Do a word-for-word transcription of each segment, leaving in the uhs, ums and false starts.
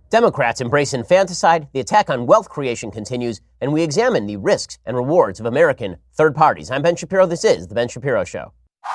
Democrats embrace infanticide, the attack on wealth creation continues, and we examine the risks and rewards of American third parties. I'm Ben Shapiro. This is The Ben Shapiro Show.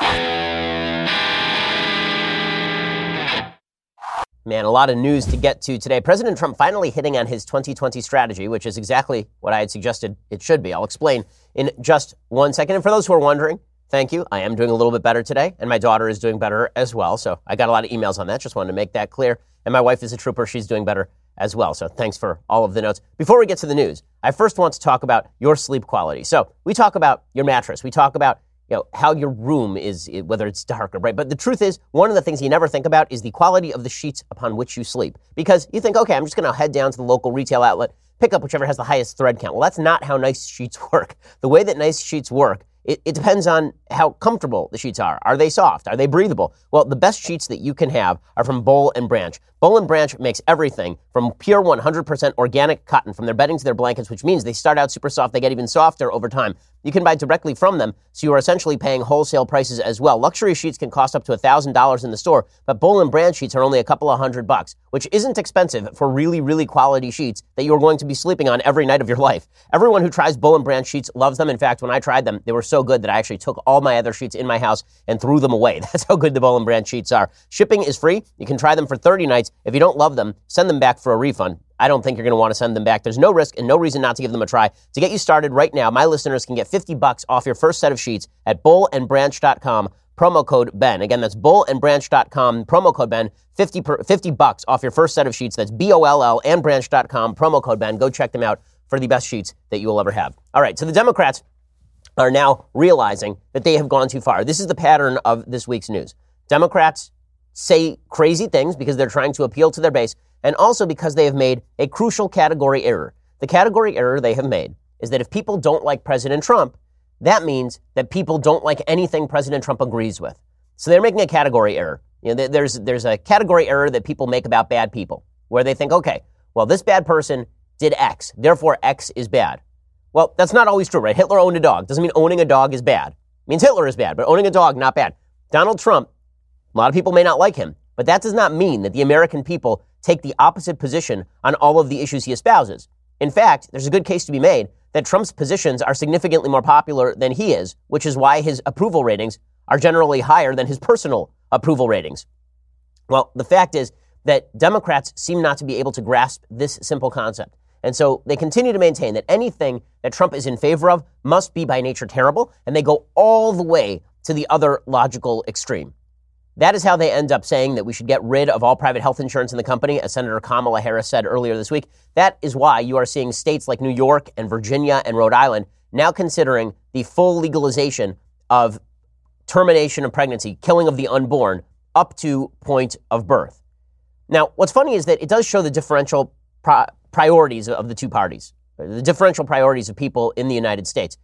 Man, a lot of news to get to today. President Trump finally hitting on his twenty twenty strategy, which is exactly what I had suggested it should be. I'll explain in just one second. And for those who are wondering, thank you. I am doing a little bit better today, and my daughter is doing better as well. So I got a lot of emails on that. Just wanted to make that clear. And my wife is a trooper. She's doing better as well. So thanks for all of the notes. Before we get to the news, I first want to talk about your sleep quality. So we talk about your mattress. We talk about you know how your room is, whether it's dark or bright. But the truth is, one of the things you never think about is the quality of the sheets upon which you sleep. Because you think, okay, I'm just going to head down to the local retail outlet, pick up whichever has the highest thread count. Well, that's not how nice sheets work. The way that nice sheets work, It, it depends on how comfortable the sheets are. Are they soft? Are they breathable? Well, the best sheets that you can have are from Boll and Branch. Boll and Branch makes everything from pure one hundred percent organic cotton from their bedding to their blankets, which means they start out super soft. They get even softer over time. You can buy directly from them, so you are essentially paying wholesale prices as well. Luxury sheets can cost up to one thousand dollars in the store, but Boll and Branch sheets are only a couple of hundred bucks, which isn't expensive for really, really quality sheets that you're going to be sleeping on every night of your life. Everyone who tries Boll and Branch sheets loves them. In fact, when I tried them, they were so good that I actually took all my other sheets in my house and threw them away. That's how good the Boll and Branch sheets are. Shipping is free. You can try them for thirty nights. If you don't love them, send them back for a refund. I don't think you're going to want to send them back. There's no risk and no reason not to give them a try. To get you started right now, my listeners can get fifty bucks off your first set of sheets at boll and branch dot com, promo code Ben. Again, that's boll and branch dot com, promo code Ben, fifty, per, fifty bucks off your first set of sheets. That's B O L L and branch dot com, promo code Ben. Go check them out for the best sheets that you will ever have. All right, so the Democrats are now realizing that they have gone too far. This is the pattern of this week's news. Democrats say crazy things because they're trying to appeal to their base, and also because they have made a crucial category error. The category error they have made is that if people don't like President Trump, that means that people don't like anything President Trump agrees with. So they're making a category error. You know, there's there's a category error that people make about bad people, where they think, okay, well, this bad person did X, therefore X is bad. Well, that's not always true, right? Hitler owned a dog. Doesn't mean owning a dog is bad. It means Hitler is bad, but owning a dog, not bad. Donald Trump, a lot of people may not like him, but that does not mean that the American people take the opposite position on all of the issues he espouses. In fact, there's a good case to be made that Trump's positions are significantly more popular than he is, which is why his approval ratings are generally higher than his personal approval ratings. Well, the fact is that Democrats seem not to be able to grasp this simple concept. And so they continue to maintain that anything that Trump is in favor of must be by nature terrible, and they go all the way to the other logical extreme. That is how they end up saying that we should get rid of all private health insurance in the company, as Senator Kamala Harris said earlier this week. That is why you are seeing states like New York and Virginia and Rhode Island now considering the full legalization of termination of pregnancy, killing of the unborn, up to point of birth. Now, what's funny is that it does show the differential pro- priorities of the two parties, the differential priorities of people in the United States.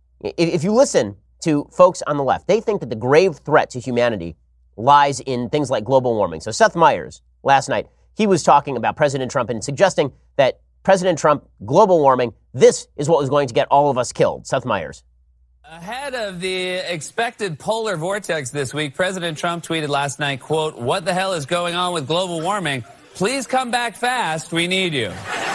If you listen to folks on the left, they think that the grave threat to humanity lies in things like global warming. So Seth Meyers, last night, he was talking about President Trump and suggesting that President Trump, global warming, this is what was going to get all of us killed. Seth Meyers. Ahead of the expected polar vortex this week, President Trump tweeted last night, quote, "What the hell is going on with global warming? Please come back fast. We need you."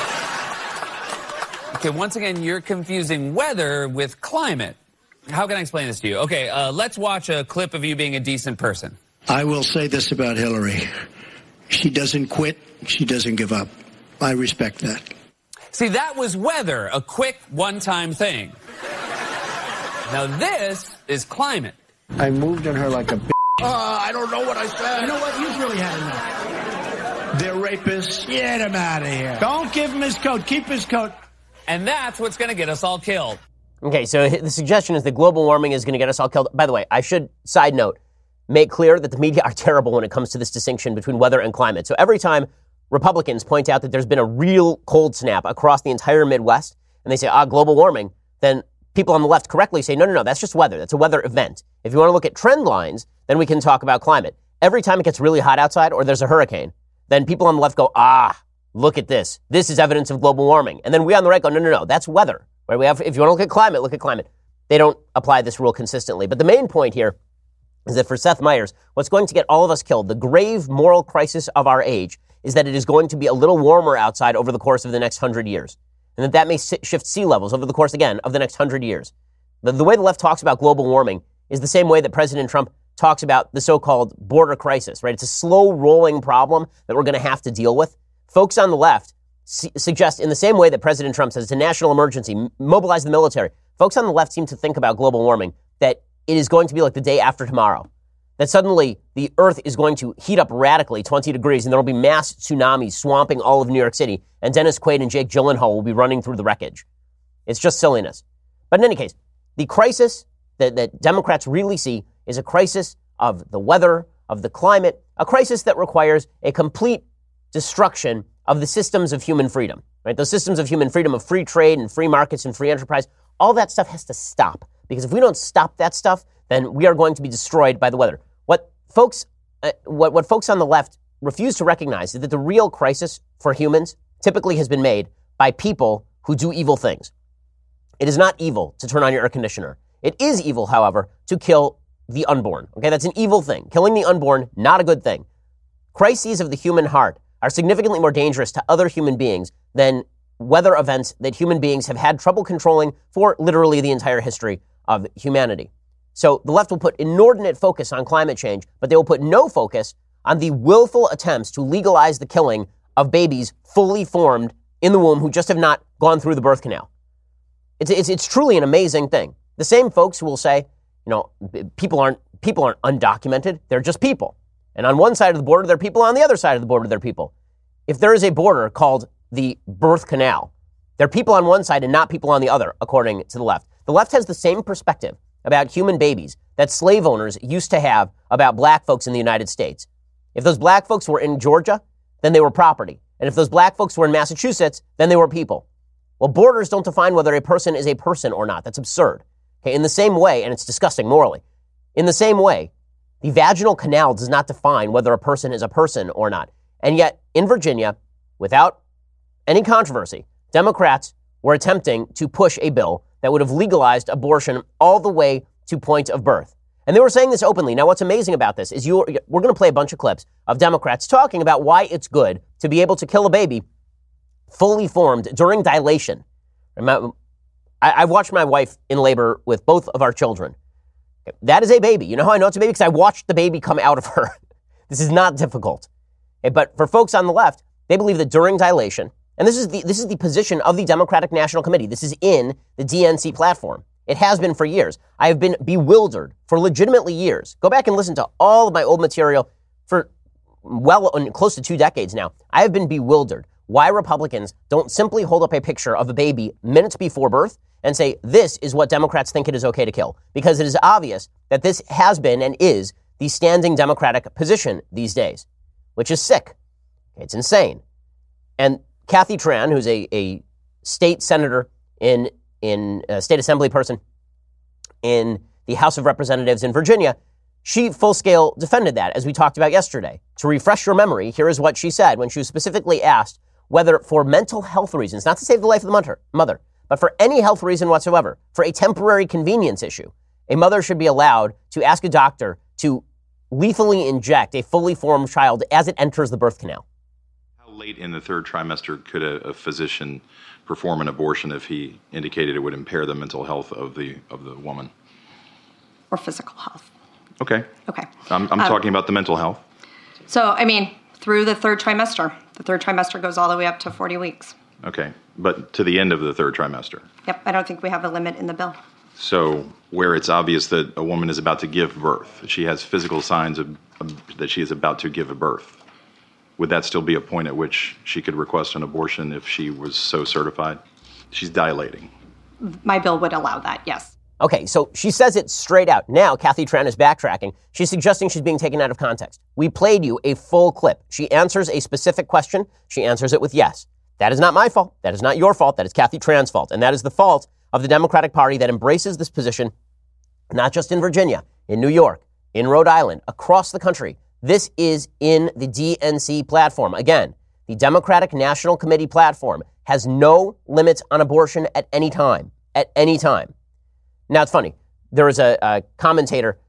Okay, once again, you're confusing weather with climate. How can I explain this to you? Okay, uh, let's watch a clip of you being a decent person. I will say this about Hillary. She doesn't quit. She doesn't give up. I respect that. See, that was weather, a quick one-time thing. Now this is climate. I moved on her like a b****. Uh, I don't know what I said. You know what? You've really had enough. They're rapists. Get him out of here. Don't give him his coat. Keep his coat. And that's what's going to get us all killed. Okay, so the suggestion is that global warming is going to get us all killed. By the way, I should, side note, make clear that the media are terrible when it comes to this distinction between weather and climate. So every time Republicans point out that there's been a real cold snap across the entire Midwest, and they say, ah, global warming, then people on the left correctly say, no, no, no, that's just weather. That's a weather event. If you want to look at trend lines, then we can talk about climate. Every time it gets really hot outside or there's a hurricane, then people on the left go, ah, look at this. This is evidence of global warming. And then we on the right go, no, no, no, that's weather. Right? We have, if you want to look at climate, look at climate. They don't apply this rule consistently. But the main point here is that for Seth Meyers, what's going to get all of us killed, the grave moral crisis of our age, is that it is going to be a little warmer outside over the course of the next hundred years. And that that may shift sea levels over the course, again, of the next hundred years. The, the way the left talks about global warming is the same way that President Trump talks about the so-called border crisis, right? It's a slow-rolling problem that we're going to have to deal with. Folks on the left su- suggest, in the same way that President Trump says it's a national emergency, m- mobilize the military, folks on the left seem to think about global warming that it is going to be like the day after tomorrow, that suddenly the earth is going to heat up radically twenty degrees and there will be mass tsunamis swamping all of New York City, and Dennis Quaid and Jake Gyllenhaal will be running through the wreckage. It's just silliness. But in any case, the crisis that, that Democrats really see is a crisis of the weather, of the climate, a crisis that requires a complete destruction of the systems of human freedom, right? Those systems of human freedom, of free trade and free markets and free enterprise, all that stuff has to stop. Because if we don't stop that stuff, then we are going to be destroyed by the weather. What folks, uh, what, what folks on the left refuse to recognize is that the real crisis for humans typically has been made by people who do evil things. It is not evil to turn on your air conditioner. It is evil, however, to kill the unborn. Okay, that's an evil thing. Killing the unborn, not a good thing. Crises of the human heart are significantly more dangerous to other human beings than weather events that human beings have had trouble controlling for literally the entire history of humanity. So the left will put inordinate focus on climate change, but they will put no focus on the willful attempts to legalize the killing of babies fully formed in the womb who just have not gone through the birth canal. It's, it's, it's truly an amazing thing. The same folks who will say, you know, people aren't people aren't undocumented. They're just people. And on one side of the border, there are people. On the other side of the border, there are people. If there is a border called the birth canal, there are people on one side and not people on the other, according to the left. The left has the same perspective about human babies that slave owners used to have about black folks in the United States. If those black folks were in Georgia, then they were property. And if those black folks were in Massachusetts, then they were people. Well, borders don't define whether a person is a person or not. That's absurd. Okay, in the same way, and it's disgusting morally, in the same way, the vaginal canal does not define whether a person is a person or not. And yet, in Virginia, without any controversy, Democrats were attempting to push a bill that would have legalized abortion all the way to point of birth. And they were saying this openly. Now, what's amazing about this is you we're going to play a bunch of clips of Democrats talking about why it's good to be able to kill a baby fully formed during dilation. I've watched my wife in labor with both of our children. That is a baby. You know how I know it's a baby? Because I watched the baby come out of her. This is not difficult. But for folks on the left, they believe that during dilation, and this is the this is the position of the Democratic National Committee. This is in the D N C platform. It has been for years. I have been bewildered for legitimately years. Go back and listen to all of my old material for well close to two decades now. I have been bewildered why Republicans don't simply hold up a picture of a baby minutes before birth and say, this is what Democrats think it is okay to kill. Because it is obvious that this has been and is the standing Democratic position these days, which is sick. It's insane. And Kathy Tran, who's a, a state senator in, in a state assembly person in the House of Representatives in Virginia, she full-scale defended that, as we talked about yesterday. To refresh your memory, here is what she said when she was specifically asked whether for mental health reasons, not to save the life of the mother, mother, but for any health reason whatsoever, for a temporary convenience issue, a mother should be allowed to ask a doctor to lethally inject a fully formed child as it enters the birth canal. How late in the third trimester could a, a physician perform an abortion if he indicated it would impair the mental health of the of the woman? Or physical health. Okay. Okay. I'm, I'm um, talking about the mental health. So, I mean, through the third trimester. The third trimester goes all the way up to forty weeks. Okay. But to the end of the third trimester. Yep. I don't think we have a limit in the bill. So where it's obvious that a woman is about to give birth, she has physical signs of, of that she is about to give a birth, would that still be a point at which she could request an abortion if she was so certified? She's dilating. My bill would allow that, yes. Okay, so she says it straight out. Now, Kathy Tran is backtracking. She's suggesting she's being taken out of context. We played you a full clip. She answers a specific question. She answers it with yes. That is not my fault. That is not your fault. That is Kathy Tran's fault. And that is the fault of the Democratic Party that embraces this position, not just in Virginia, in New York, in Rhode Island, across the country. This is in the D N C platform. Again, the Democratic National Committee platform has no limits on abortion at any time, at any time. Now, it's funny. There was a, a commentator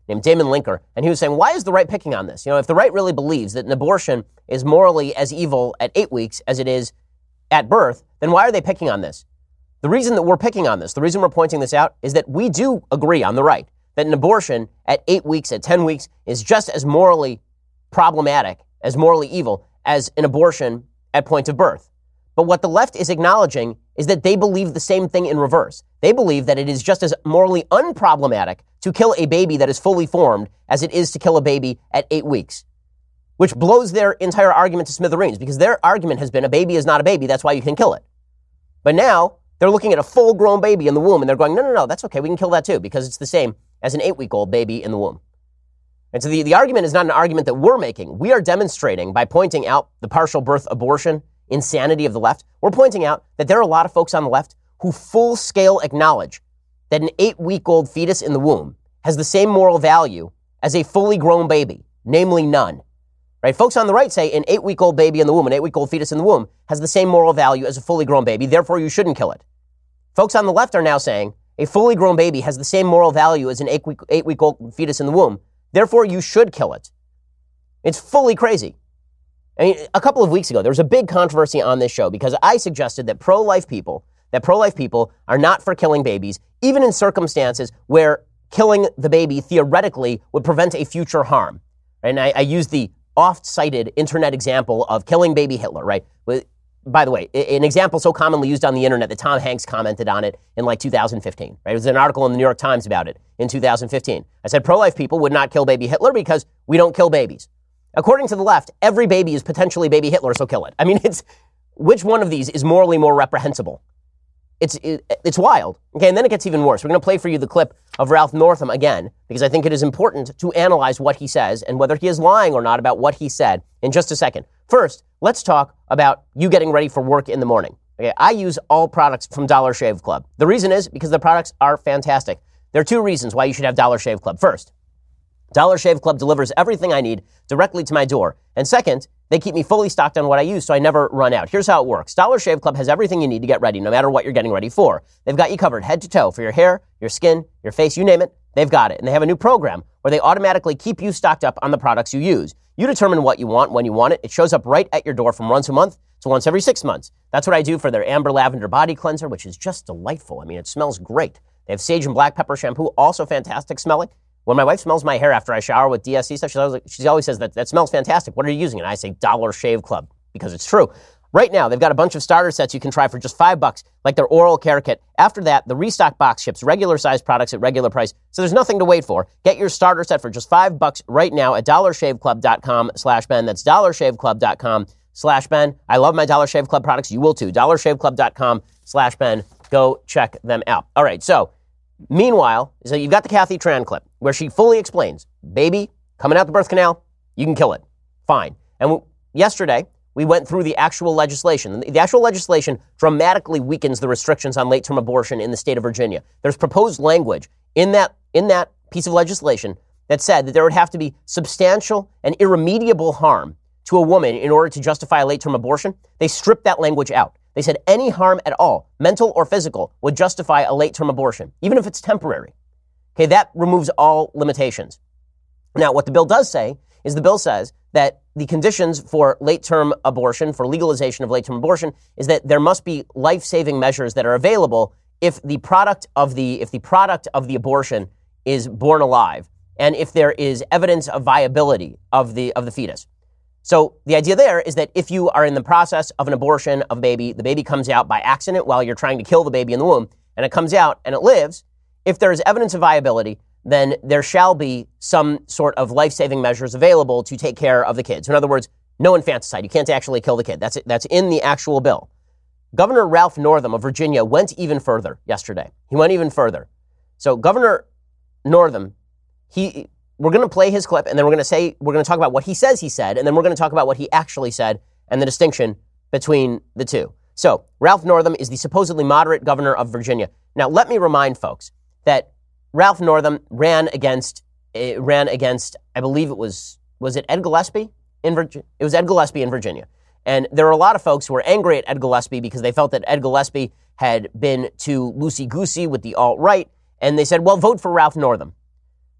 named Damon Linker, and he was saying, why is the right picking on this? You know, if the right really believes that an abortion is morally as evil at eight weeks as it is at birth, then why are they picking on this? The reason that we're picking on this, the reason we're pointing this out, is that we do agree on the right that an abortion at eight weeks, at ten weeks, is just as morally problematic, as morally evil, as an abortion at point of birth. But what the left is acknowledging is that they believe the same thing in reverse. They believe that it is just as morally unproblematic to kill a baby that is fully formed as it is to kill a baby at eight weeks, which blows their entire argument to smithereens, because their argument has been a baby is not a baby, that's why you can kill it. But now they're looking at a full-grown baby in the womb, and they're going, no, no, no, that's okay, we can kill that too, because it's the same as an eight-week-old baby in the womb. And so the, the argument is not an argument that we're making. We are demonstrating by pointing out the partial birth abortion insanity of the left. We're pointing out that there are a lot of folks on the left who full-scale acknowledge that an eight-week-old fetus in the womb has the same moral value as a fully grown baby, namely none. Right? Folks on the right say an eight-week-old baby in the womb, an eight-week-old fetus in the womb, has the same moral value as a fully grown baby, therefore you shouldn't kill it. Folks on the left are now saying a fully grown baby has the same moral value as an eight-week, eight-week-old fetus in the womb, therefore you should kill it. It's fully crazy. I mean, a couple of weeks ago, there was a big controversy on this show because I suggested that pro-life people, that pro-life people are not for killing babies, even in circumstances where killing the baby theoretically would prevent a future harm. And I, I used the oft-cited internet example of killing baby Hitler, right? By the way, an example so commonly used on the internet that Tom Hanks commented on it in like two thousand fifteen, right? It was an article in the New York Times about it in two thousand fifteen. I said pro-life people would not kill baby Hitler because we don't kill babies. According to the left, every baby is potentially baby Hitler, so kill it. I mean, it's which one of these is morally more reprehensible? It's it, it's wild. Okay, and then it gets even worse. We're going to play for you the clip of Ralph Northam again, because I think it is important to analyze what he says and whether he is lying or not about what he said in just a second. First, let's talk about you getting ready for work in the morning. Okay, I use all products from Dollar Shave Club. The reason is because the products are fantastic. There are two reasons why you should have Dollar Shave Club. First, Dollar Shave Club delivers everything I need directly to my door. And second, they keep me fully stocked on what I use so I never run out. Here's how it works. Dollar Shave Club has everything you need to get ready, no matter what you're getting ready for. They've got you covered head to toe for your hair, your skin, your face, you name it. They've got it. And they have a new program where they automatically keep you stocked up on the products you use. You determine what you want when you want it. It shows up right at your door from once a month to once every six months. That's what I do for their Amber Lavender Body Cleanser, which is just delightful. I mean, it smells great. They have Sage and Black Pepper Shampoo, also fantastic smelling. When my wife smells my hair after I shower with D S C stuff, she always, she always says that that smells fantastic. What are you using? And I say Dollar Shave Club because it's true. Right now, they've got a bunch of starter sets you can try for just five bucks, like their oral care kit. After that, the restock box ships regular sized products at regular price. So there's nothing to wait for. Get your starter set for just five bucks right now at dollarshaveclub.com slash Ben. That's dollarshaveclub.com slash Ben. I love my Dollar Shave Club products. You will too. dollarshaveclub.com slash Ben. Go check them out. All right. So meanwhile, so you've got the Kathy Tran clip where she fully explains, baby coming out the birth canal, you can kill it. Fine. And w- yesterday, we went through the actual legislation. The actual legislation dramatically weakens the restrictions on late-term abortion in the state of Virginia. There's proposed language in that in that piece of legislation that said that there would have to be substantial and irremediable harm to a woman in order to justify a late-term abortion. They stripped that language out. They said any harm at all, mental or physical, would justify a late-term abortion, even if it's temporary. Okay, that removes all limitations. Now, what the bill does say is the bill says that the conditions for late-term abortion, for legalization of late-term abortion, is that there must be life-saving measures that are available if the product of the if the product of the abortion is born alive, and if there is evidence of viability of the of the fetus. So the idea there is that if you are in the process of an abortion of a baby, the baby comes out by accident while you're trying to kill the baby in the womb, and it comes out and it lives, if there is evidence of viability, then there shall be some sort of life-saving measures available to take care of the kids. In other words, no infanticide. You can't actually kill the kid. That's it. That's in the actual bill. Governor Ralph Northam of Virginia went even further yesterday. He went even further. So Governor Northam, he... We're going to play his clip, and then we're going to say, we're going to talk about what he says he said, and then we're going to talk about what he actually said and the distinction between the two. So, Ralph Northam is the supposedly moderate governor of Virginia. Now, let me remind folks that Ralph Northam ran against, uh, ran against, I believe it was, was it Ed Gillespie in Virginia? It was Ed Gillespie in Virginia. And there were a lot of folks who were angry at Ed Gillespie because they felt that Ed Gillespie had been too loosey-goosey with the alt-right, and they said, well, vote for Ralph Northam.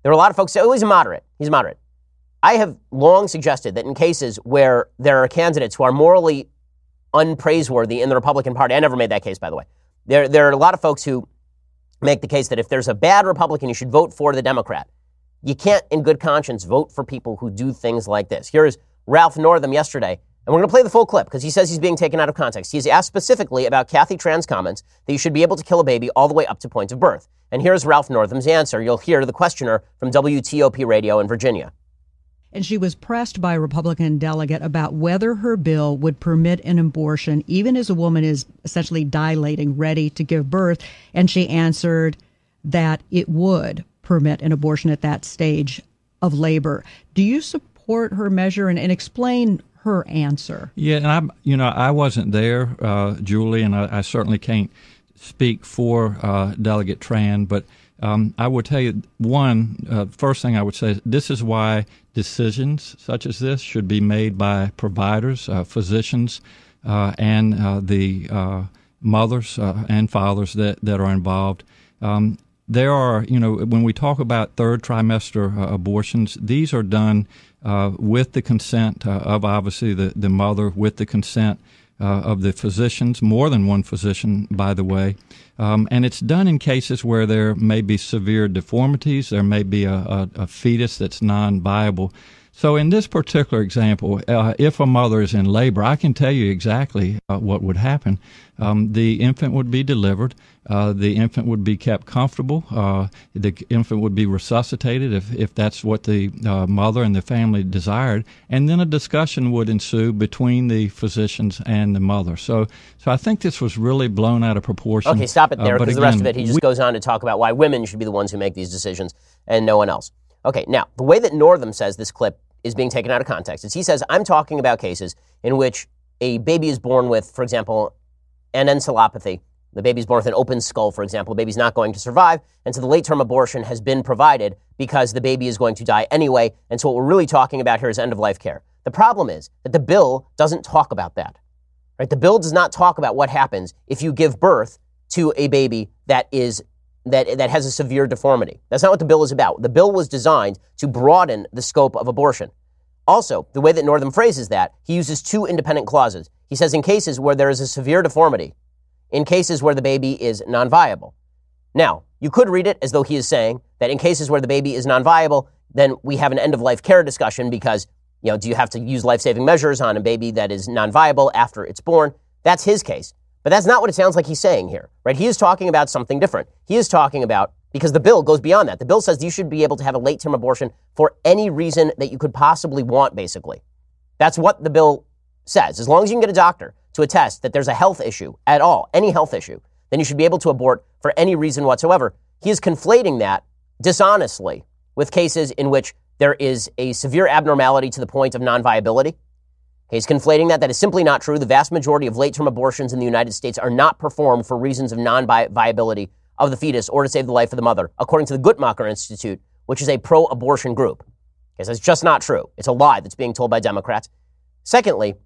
There are a lot of folks say, oh, he's a moderate. He's a moderate. I have long suggested that in cases where there are candidates who are morally unpraiseworthy in the Republican Party, I never made that case, by the way. There, there are a lot of folks who make the case that if there's a bad Republican, you should vote for the Democrat. You can't, in good conscience, vote for people who do things like this. Here is Ralph Northam yesterday, and we're going to play the full clip because he says he's being taken out of context. He's asked specifically about Kathy Tran's comments that you should be able to kill a baby all the way up to point of birth. And here's Ralph Northam's answer. You'll hear the questioner from W T O P Radio in Virginia. And she was pressed by a Republican delegate about whether her bill would permit an abortion, even as a woman is essentially dilating, ready to give birth. And she answered that it would permit an abortion at that stage of labor. Do you support her measure and, and explain her answer? Yeah, and I, you know, I wasn't there, uh, Julie, and I, I certainly can't speak for uh, Delegate Tran, but Um, I would tell you, one, uh, first thing I would say is this is why decisions such as this should be made by providers, uh, physicians, uh, and uh, the uh, mothers uh, and fathers that, that are involved. Um, there are, you know, when we talk about third trimester uh, abortions, these are done uh, with the consent uh, of obviously the, the mother, with the consent Uh, of the physicians, more than one physician, by the way. Um, and it's done in cases where there may be severe deformities, there may be a, a, a fetus that's non-viable. So in this particular example, uh, if a mother is in labor, I can tell you exactly uh, what would happen. Um, the infant would be delivered. Uh, the infant would be kept comfortable. Uh, the infant would be resuscitated if, if that's what the uh, mother and the family desired. And then a discussion would ensue between the physicians and the mother. So so I think this was really blown out of proportion. Okay, stop it there, because uh, the rest of it, he just we, goes on to talk about why women should be the ones who make these decisions and no one else. Okay, now, the way that Northam says this clip is being taken out of context is he says, I'm talking about cases in which a baby is born with, for example, an encephalopathy. The baby's born with an open skull, for example. The baby's not going to survive, and so the late-term abortion has been provided because the baby is going to die anyway, and so what we're really talking about here is end-of-life care. The problem is that the bill doesn't talk about that. Right? The bill does not talk about what happens if you give birth to a baby that is that that has a severe deformity. That's not what the bill is about. The bill was designed to broaden the scope of abortion. Also, the way that Northam phrases that, he uses two independent clauses. He says in cases where there is a severe deformity, in cases where the baby is non-viable. Now, you could read it as though he is saying that in cases where the baby is non-viable, then we have an end-of-life care discussion because, you know, do you have to use life-saving measures on a baby that is non-viable after it's born? That's his case. But that's not what it sounds like he's saying here, right? He is talking about something different. He is talking about, because the bill goes beyond that. The bill says you should be able to have a late-term abortion for any reason that you could possibly want, basically. That's what the bill says. As long as you can get a doctor to attest that there's a health issue at all, any health issue, then you should be able to abort for any reason whatsoever. He is conflating that dishonestly with cases in which there is a severe abnormality to the point of non-viability. He's conflating that. That is simply not true. The vast majority of late-term abortions in the United States are not performed for reasons of non-viability of the fetus or to save the life of the mother, according to the Guttmacher Institute, which is a pro-abortion group. Okay, so it's just not true. It's a lie that's being told by Democrats. Secondly,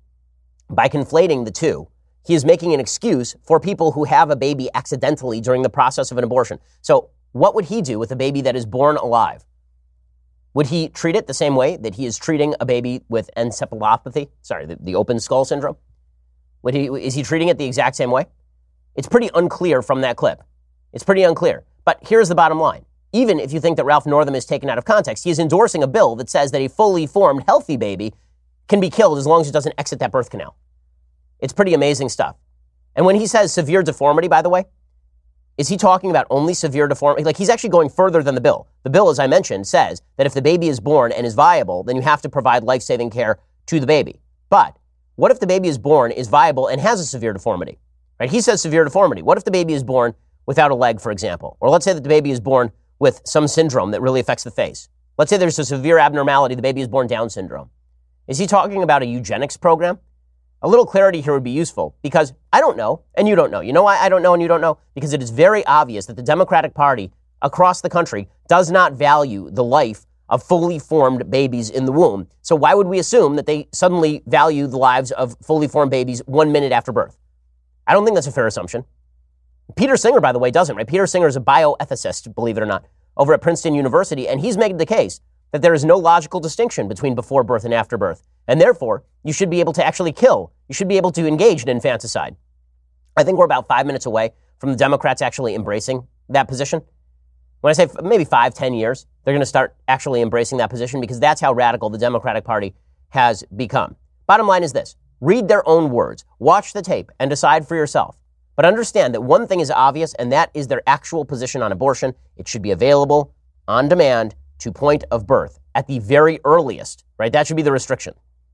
by conflating the two, he is making an excuse for people who have a baby accidentally during the process of an abortion. So what would he do with a baby that is born alive? Would he treat it the same way that he is treating a baby with encephalopathy? Sorry, the, the open skull syndrome? Would he, is he treating it the exact same way? It's pretty unclear from that clip. It's pretty unclear. But here's the bottom line. Even if you think that Ralph Northam is taken out of context, he is endorsing a bill that says that a fully formed, healthy baby can be killed as long as it doesn't exit that birth canal. It's pretty amazing stuff. And when he says severe deformity, by the way, is he talking about only severe deformity? Like, he's actually going further than the bill. The bill, as I mentioned, says that if the baby is born and is viable, then you have to provide life-saving care to the baby. But what if the baby is born, is viable, and has a severe deformity? Right? He says severe deformity. What if the baby is born without a leg, for example? Or let's say that the baby is born with some syndrome that really affects the face. Let's say there's a severe abnormality. The baby is born Down syndrome. Is he talking about a eugenics program? A little clarity here would be useful, because I don't know, and you don't know. You know why I don't know and you don't know? Because it is very obvious that the Democratic Party across the country does not value the life of fully formed babies in the womb. So why would we assume that they suddenly value the lives of fully formed babies one minute after birth? I don't think that's a fair assumption. Peter Singer, by the way, doesn't, right? Peter Singer is a bioethicist, believe it or not. over at Princeton University, and he's made the case that there is no logical distinction between before birth and after birth. And therefore, you should be able to actually kill. You should be able to engage in infanticide. I think we're about five minutes away from the Democrats actually embracing that position. When I say maybe five, ten years, they're going to start actually embracing that position because that's how radical the Democratic Party has become. Bottom line is this. Read their own words, watch the tape, and decide for yourself. But understand that one thing is obvious, and that is their actual position on abortion. It should be available on demand to point of birth at the very earliest, right? That should be the restriction.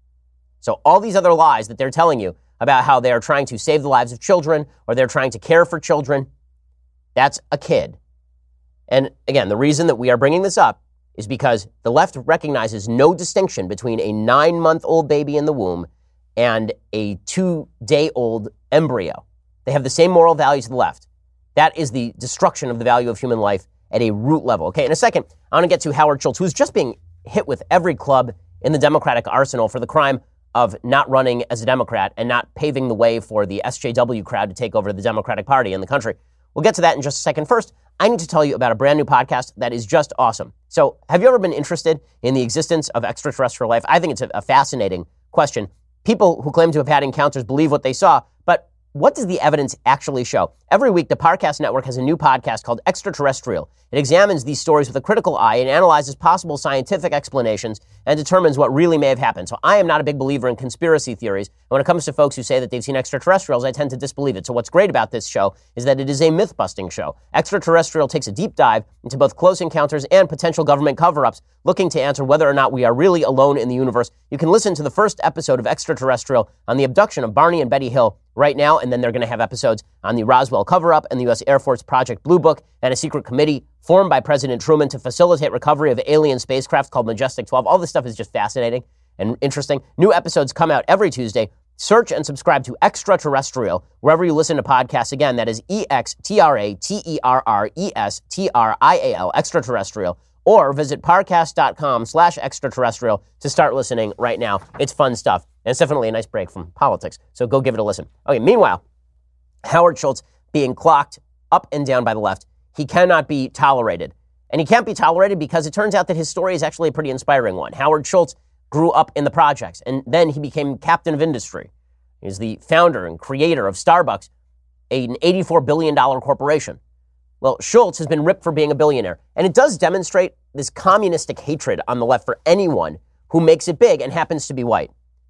So all these other lies that they're telling you about how they are trying to save the lives of children or they're trying to care for children, that's a kid. And again, the reason that we are bringing this up is because the left recognizes no distinction between a nine-month-old baby in the womb and a two-day-old embryo. They have the same moral values as the left. That is the destruction of the value of human life at a root level. Okay, in a second, I want to get to Howard Schultz, who's just being hit with every club in the Democratic arsenal for the crime of not running as a Democrat and not paving the way for the S J W crowd to take over the Democratic Party in the country. We'll get to that in just a second. First, I need to tell you about a brand new podcast that is just awesome. So have you ever been interested in the existence of extraterrestrial life? I think it's a, a fascinating question. People who claim to have had encounters believe what they saw, but what does the evidence actually show? Every week, the Parcast Network has a new podcast called Extraterrestrial. It examines these stories with a critical eye and analyzes possible scientific explanations and determines what really may have happened. So I am not a big believer in conspiracy theories. And when it comes to folks who say that they've seen extraterrestrials, I tend to disbelieve it. So what's great about this show is that it is a myth-busting show. Extraterrestrial takes a deep dive into both close encounters and potential government cover-ups, looking to answer whether or not we are really alone in the universe. You can listen to the first episode of Extraterrestrial on the abduction of Barney and Betty Hill right now, and then they're going to have episodes on the Roswell cover-up and the U S Air Force Project Blue Book and a secret committee formed by President Truman to facilitate recovery of alien spacecraft called Majestic twelve. All this stuff is just fascinating and interesting. New episodes come out every Tuesday. Search and subscribe to Extraterrestrial wherever you listen to podcasts. Again, that is E X T R A T E R R E S T R I A L, Extraterrestrial. Or visit parcast.com slash extraterrestrial to start listening right now. It's fun stuff. And it's definitely a nice break from politics. So go give it a listen. Okay, meanwhile, Howard Schultz being clocked up and down by the left. He cannot be tolerated. And he can't be tolerated because it turns out that his story is actually a pretty inspiring one. Howard Schultz grew up in the projects, and then he became captain of industry. He's the founder and creator of Starbucks, an eighty-four billion dollars corporation. Well, Schultz has been ripped for being a billionaire. And it does demonstrate this communistic hatred on the left for anyone who makes it big and happens to be white.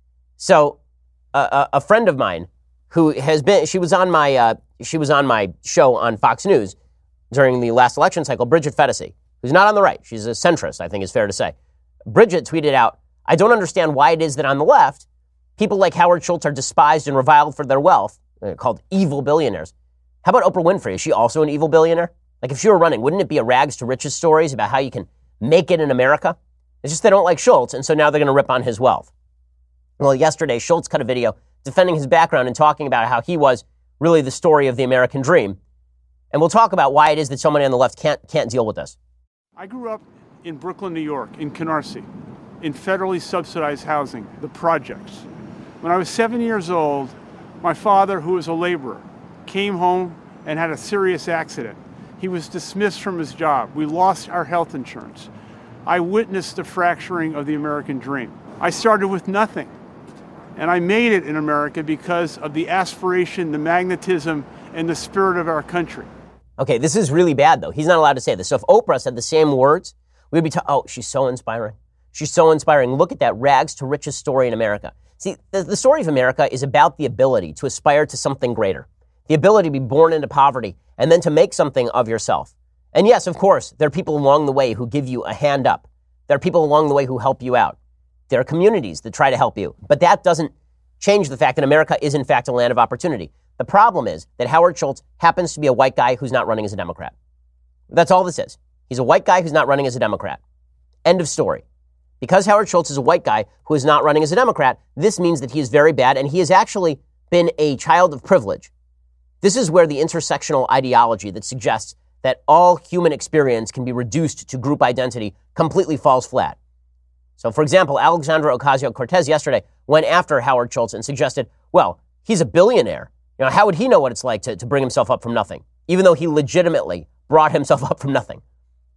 So uh, a friend of mine who has been, she was on my, uh, she was on my show on Fox News during the last election cycle, Bridget Fetisi, who's not on the right. She's a centrist, I think is fair to say. Bridget tweeted out, I don't understand why it is that on the left, people like Howard Schultz are despised and reviled for their wealth, uh, called evil billionaires. How about Oprah Winfrey? Is she also an evil billionaire? Like if she were running, wouldn't it be a rags to riches stories about how you can make it in America? It's just they don't like Schultz, and so now they're going to rip on his wealth. Well, yesterday, Schultz cut a video defending his background and talking about how he was really the story of the American dream. And we'll talk about why it is that somebody on the left can't can't deal with this. I grew up in Brooklyn, New York, in Canarsie, in federally subsidized housing, the projects. When I was seven years old, my father, who was a laborer, came home and had a serious accident. He was dismissed from his job. We lost our health insurance. I witnessed the fracturing of the American dream. I started with nothing, and I made it in America because of the aspiration, the magnetism, and the spirit of our country. Okay, this is really bad, though. He's not allowed to say this. So if Oprah said the same words, we'd be talking, oh, she's so inspiring. She's so inspiring. Look at that rags to riches story in America. See, the, the story of America is about the ability to aspire to something greater. The ability to be born into poverty and then to make something of yourself. And yes, of course, there are people along the way who give you a hand up. There are people along the way who help you out. There are communities that try to help you. But that doesn't change the fact that America is, in fact, a land of opportunity. The problem is that Howard Schultz happens to be a white guy who's not running as a Democrat. That's all this is. He's a white guy who's not running as a Democrat. End of story. Because Howard Schultz is a white guy who is not running as a Democrat, this means that he is very bad, and he has actually been a child of privilege. This is where the intersectional ideology that suggests that all human experience can be reduced to group identity completely falls flat. So, for example, Alexandra Ocasio-Cortez yesterday went after Howard Schultz and suggested, well, he's a billionaire. You know, how would he know what it's like to, to bring himself up from nothing, even though he legitimately brought himself up from nothing?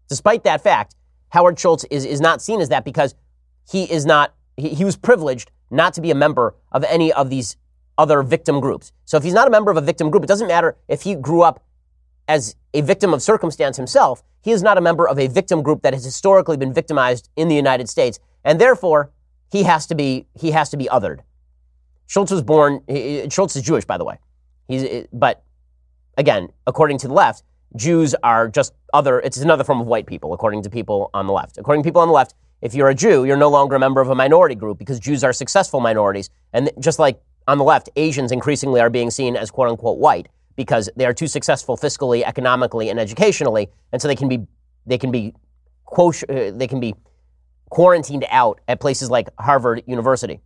Despite that fact, Howard Schultz is, is not seen as that because he is not, he, he was privileged not to be a member of any of these other victim groups. So if he's not a member of a victim group, it doesn't matter if he grew up as a victim of circumstance himself. He is not a member of a victim group that has historically been victimized in the United States, and therefore he has to be he has to be othered. Schultz was born. Schultz is Jewish, by the way. He's but again, according to the left, Jews are just other. It's another form of white people, according to people on the left. According to people on the left, if you're a Jew, you're no longer a member of a minority group because Jews are successful minorities, and just like on the left, Asians increasingly are being seen as quote unquote white because they are too successful fiscally, economically, and educationally, and so they can be they can be quote, uh, they can be quarantined out at places like Harvard University.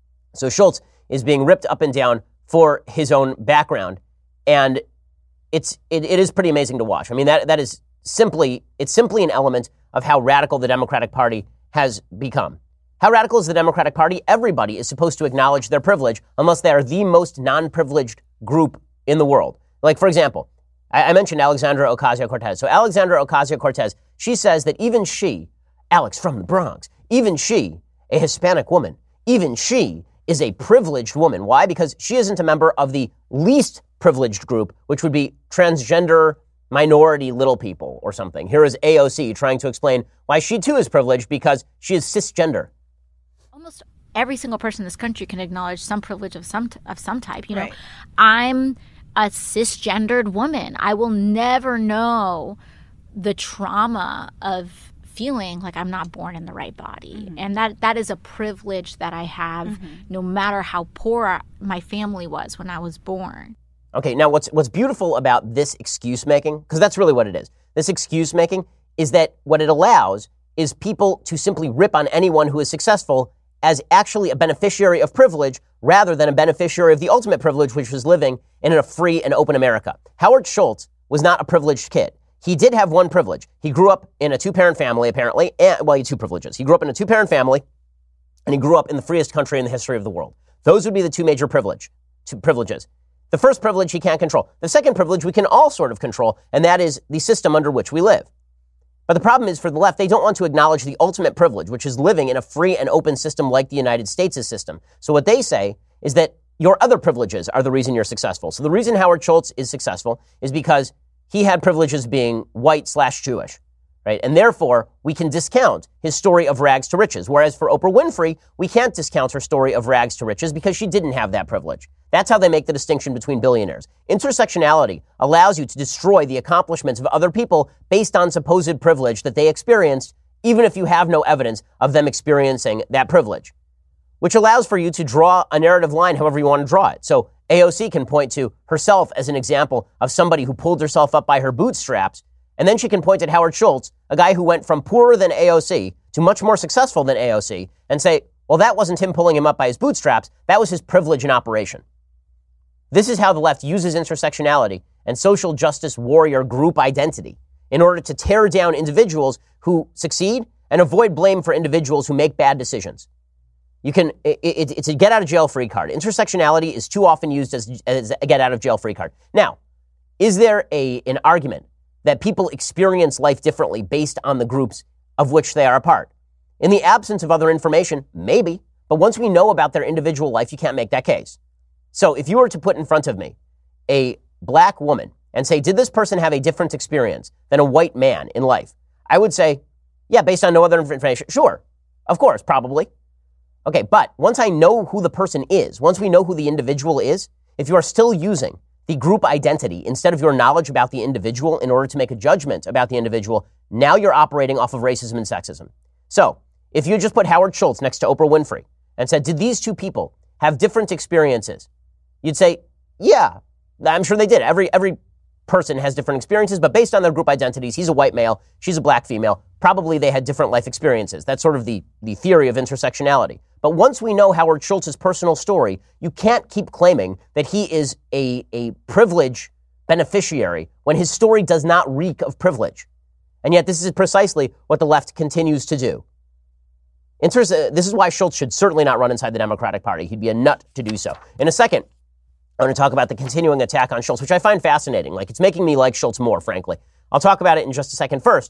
So Schultz is being ripped up and down for his own background, and it's it, it is pretty amazing to watch. I mean, that that is simply it's simply an element of how radical the Democratic Party has become. How radical is the Democratic Party? Everybody is supposed to acknowledge their privilege unless they are the most non-privileged group in the world. Like, for example, I, I mentioned Alexandra Ocasio-Cortez. So Alexandra Ocasio-Cortez, she says that even she, Alex from the Bronx, even she, a Hispanic woman, even she is a privileged woman. Why? Because she isn't a member of the least privileged group, which would be transgender minority little people or something. Here is A O C trying to explain why she too is privileged because she is cisgender. Almost every single person in this country can acknowledge some privilege of some t- of some type. You know, right. I'm a cisgendered woman. I will never know the trauma of feeling like I'm not born in the right body. Mm-hmm. And that that is a privilege that I have mm-hmm. no matter how poor my family was when I was born. Okay, now what's what's beautiful about this excuse making, because that's really what it is. This excuse making is that what it allows is people to simply rip on anyone who is successful as actually a beneficiary of privilege rather than a beneficiary of the ultimate privilege, which was living in a free and open America. Howard Schultz was not a privileged kid. He did have one privilege. He grew up in a two-parent family, apparently. And, well, he had two privileges. He grew up in a two-parent family, and he grew up in the freest country in the history of the world. Those would be the two major privilege, two privileges. The first privilege he can't control. The second privilege we can all sort of control, and that is the system under which we live. But the problem is for the left, they don't want to acknowledge the ultimate privilege, which is living in a free and open system like the United States' system. So what they say is that your other privileges are the reason you're successful. So the reason Howard Schultz is successful is because he had privileges being white slash Jewish, right? And therefore, we can discount his story of rags to riches. Whereas for Oprah Winfrey, we can't discount her story of rags to riches because she didn't have that privilege. That's how they make the distinction between billionaires. Intersectionality allows you to destroy the accomplishments of other people based on supposed privilege that they experienced, even if you have no evidence of them experiencing that privilege, which allows for you to draw a narrative line however you want to draw it. So A O C can point to herself as an example of somebody who pulled herself up by her bootstraps, and then she can point at Howard Schultz, a guy who went from poorer than A O C to much more successful than A O C, and say, well, that wasn't him pulling him up by his bootstraps, that was his privilege in operation. This is how the left uses intersectionality and social justice warrior group identity in order to tear down individuals who succeed and avoid blame for individuals who make bad decisions. You can, it, it, it's a get out of jail free card. Intersectionality is too often used as, as a get out of jail free card. Now, is there a, an argument that people experience life differently based on the groups of which they are a part? In the absence of other information, maybe, but once we know about their individual life, you can't make that case. So if you were to put in front of me a black woman and say, did this person have a different experience than a white man in life? I would say, yeah, based on no other information, sure, of course, probably. Okay, but once I know who the person is, once we know who the individual is, if you are still using the group identity instead of your knowledge about the individual in order to make a judgment about the individual, now you're operating off of racism and sexism. So if you just put Howard Schultz next to Oprah Winfrey and said, did these two people have different experiences? You'd say, yeah, I'm sure they did. Every every person has different experiences, but based on their group identities, he's a white male, she's a black female. Probably they had different life experiences. That's sort of the, the theory of intersectionality. But once we know Howard Schultz's personal story, you can't keep claiming that he is a, a privilege beneficiary when his story does not reek of privilege. And yet this is precisely what the left continues to do. Inter- this is why Schultz should certainly not run inside the Democratic Party. He'd be a nut to do so. In a second, I want to talk about the continuing attack on Schultz, which I find fascinating. Like, it's making me like Schultz more, frankly. I'll talk about it in just a second. First,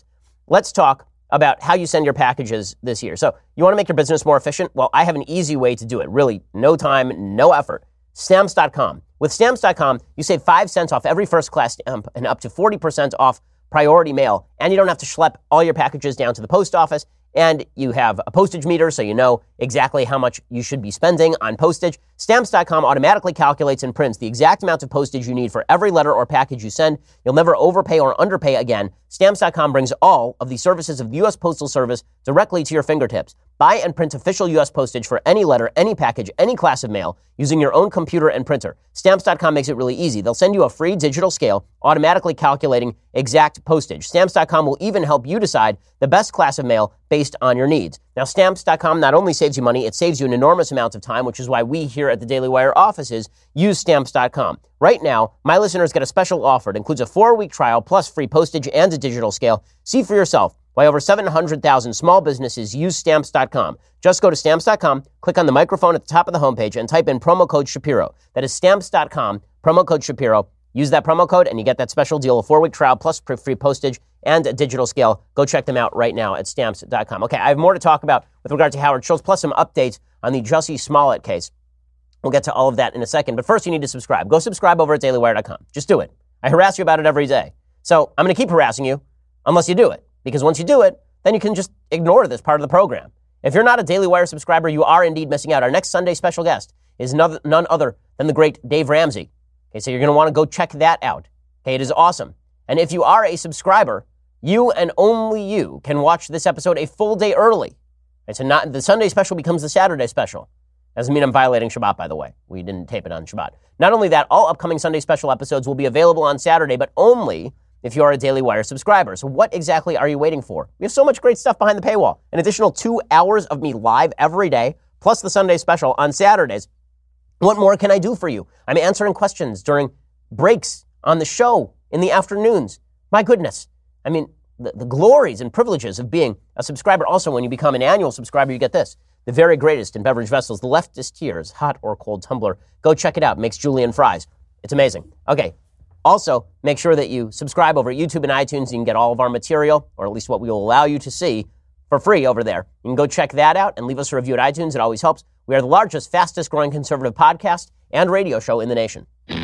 let's talk about how you send your packages this year. So you want to make your business more efficient? Well, I have an easy way to do it. Really, no time, no effort. Stamps dot com. With Stamps dot com, you save five cents off every first-class stamp and up to forty percent off priority mail. And you don't have to schlep all your packages down to the post office. And you have a postage meter, so you know exactly how much you should be spending on postage. Stamps dot com automatically calculates and prints the exact amount of postage you need for every letter or package you send. You'll never overpay or underpay again. Stamps dot com brings all of the services of the U S Postal Service directly to your fingertips. Buy and print official U S postage for any letter, any package, any class of mail using your own computer and printer. Stamps dot com makes it really easy. They'll send you a free digital scale, automatically calculating exact postage. Stamps dot com will even help you decide the best class of mail based on your needs. Now, Stamps dot com not only saves you money, it saves you an enormous amount of time, which is why we here at the Daily Wire offices use Stamps dot com. Right now, my listeners get a special offer. It includes a four-week trial plus free postage and a digital scale. See for yourself why over seven hundred thousand small businesses use Stamps dot com. Just go to Stamps dot com, click on the microphone at the top of the homepage, and type in promo code Shapiro. That is Stamps dot com, promo code Shapiro. Use that promo code, and you get that special deal, a four-week trial plus free postage and a digital scale. Go check them out right now at Stamps dot com. Okay, I have more to talk about with regard to Howard Schultz, plus some updates on the Jussie Smollett case. We'll get to all of that in a second. But first, you need to subscribe. Go subscribe over at daily wire dot com. Just do it. I harass you about it every day. So I'm going to keep harassing you unless you do it. Because once you do it, then you can just ignore this part of the program. If you're not a Daily Wire subscriber, you are indeed missing out. Our next Sunday special guest is none other than the great Dave Ramsey. Okay, so you're going to want to go check that out. Okay, it is awesome. And if you are a subscriber, you and only you can watch this episode a full day early. Okay, so not, the Sunday special becomes the Saturday special. Doesn't mean I'm violating Shabbat, by the way. We didn't tape it on Shabbat. Not only that, all upcoming Sunday special episodes will be available on Saturday, but only if you are a Daily Wire subscriber. So what exactly are you waiting for? We have so much great stuff behind the paywall. An additional two hours of me live every day, plus the Sunday special on Saturdays. What more can I do for you? I'm answering questions during breaks on the show in the afternoons. My goodness. I mean, the, the glories and privileges of being a subscriber. Also, when you become an annual subscriber, you get this. The very greatest in beverage vessels, the leftist tears, hot or cold tumbler. Go check it out. Makes julienne fries. It's amazing. Okay. Also, make sure that you subscribe over at YouTube and iTunes. You can get all of our material, or at least what we will allow you to see, for free over there. You can go check that out and leave us a review at iTunes. It always helps. We are the largest, fastest growing conservative podcast and radio show in the nation.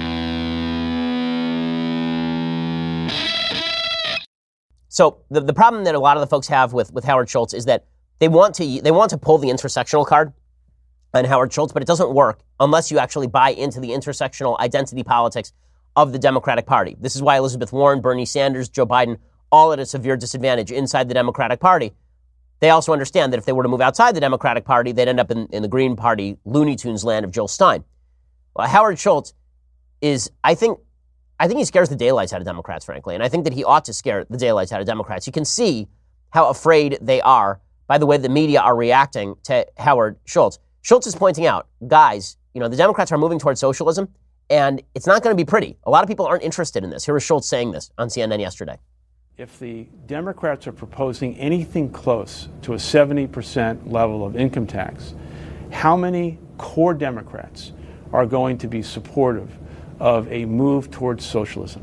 So the, the problem that a lot of the folks have with, with Howard Schultz is that they want to they want to pull the intersectional card on Howard Schultz, but it doesn't work unless you actually buy into the intersectional identity politics of the Democratic Party. This is why Elizabeth Warren, Bernie Sanders, Joe Biden, all at a severe disadvantage inside the Democratic Party. They also understand that if they were to move outside the Democratic Party, they'd end up in, in the Green Party Looney Tunes land of Jill Stein. Well, Howard Schultz is, I think, I think he scares the daylights out of Democrats, frankly, and I think that he ought to scare the daylights out of Democrats. You can see how afraid they are by the way the media are reacting to Howard Schultz. Schultz is pointing out, guys, you know, the Democrats are moving towards socialism, and it's not going to be pretty. A lot of people aren't interested in this. Here was Schultz saying this on C N N yesterday. If the Democrats are proposing anything close to a seventy percent level of income tax, how many core Democrats are going to be supportive of a move towards socialism?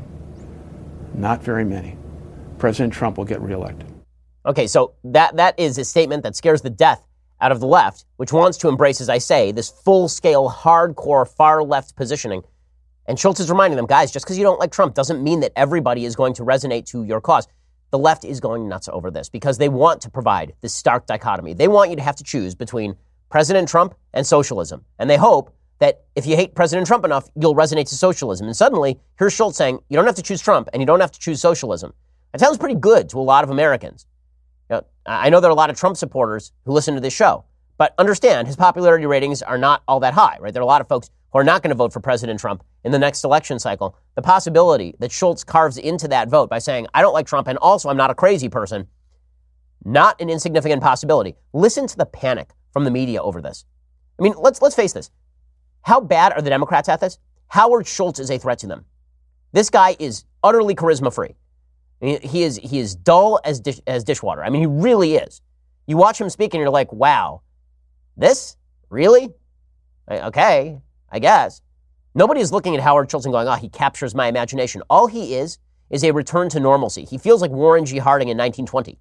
Not very many. President Trump will get reelected. Okay, so that that is a statement that scares the death out of the left, which wants to embrace, as I say, this full-scale, hardcore, far-left positioning. And Schultz is reminding them, guys, just because you don't like Trump doesn't mean that everybody is going to resonate to your cause. The left is going nuts over this because they want to provide this stark dichotomy. They want you to have to choose between President Trump and socialism. And they hope that if you hate President Trump enough, you'll resonate to socialism. And suddenly, here's Schultz saying, you don't have to choose Trump and you don't have to choose socialism. That sounds pretty good to a lot of Americans. You know, I know there are a lot of Trump supporters who listen to this show, but understand his popularity ratings are not all that high, right? There are a lot of folks who are not going to vote for President Trump in the next election cycle. The possibility that Schultz carves into that vote by saying, I don't like Trump and also I'm not a crazy person, not an insignificant possibility. Listen to the panic from the media over this. I mean, let's let's face this. How bad are the Democrats at this? Howard Schultz is a threat to them. This guy is utterly charisma-free. I mean, he is he is dull as dish, as dishwater. I mean, he really is. You watch him speak and you're like, wow, this? Really? Okay, I guess. Nobody is looking at Howard Schultz and going, oh, he captures my imagination. All he is is a return to normalcy. He feels like Warren G. Harding in nineteen twenty.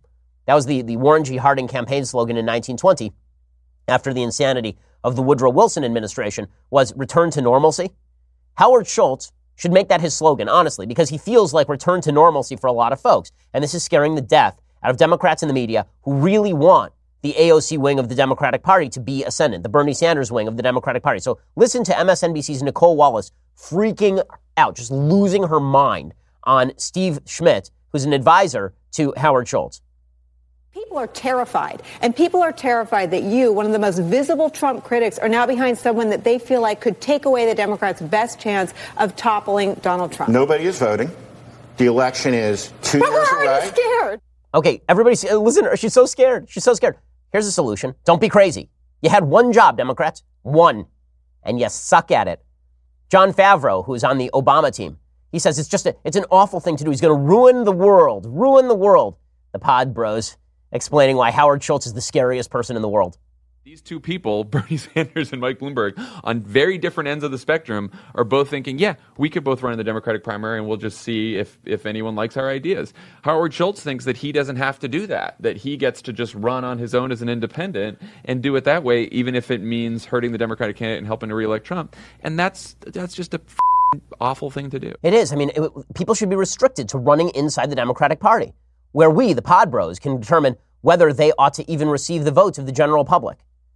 That was the, the Warren G. Harding campaign slogan in nineteen twenty after the insanity of the Woodrow Wilson administration was return to normalcy. Howard Schultz should make that his slogan, honestly, because he feels like return to normalcy for a lot of folks. And this is scaring the death out of Democrats in the media who really want the A O C wing of the Democratic Party to be ascendant, the Bernie Sanders wing of the Democratic Party. So listen to M S N B C's Nicole Wallace freaking out, just losing her mind on Steve Schmidt, who's an advisor to Howard Schultz. People are terrified, and people are terrified that you, one of the most visible Trump critics, are now behind someone that they feel like could take away the Democrats' best chance of toppling Donald Trump. Nobody is voting. The election is two but years we're away. Scared. Okay, everybody, listen to her. She's so scared. She's so scared. Here's the solution. Don't be crazy. You had one job, Democrats. One. And you suck at it. Jon Favreau, who's on the Obama team, he says it's just a, it's an awful thing to do. He's going to ruin the world. Ruin the world. The Pod Bros explaining why Howard Schultz is the scariest person in the world. These two people, Bernie Sanders and Mike Bloomberg, on very different ends of the spectrum, are both thinking, yeah, we could both run in the Democratic primary and we'll just see if, if anyone likes our ideas. Howard Schultz thinks that he doesn't have to do that, that he gets to just run on his own as an independent and do it that way, even if it means hurting the Democratic candidate and helping to reelect Trump. And that's that's just a f- awful thing to do. It is. I mean, it, people should be restricted to running inside the Democratic Party, where we, the Pod Bros, can determine whether they ought to even receive the votes of the general public.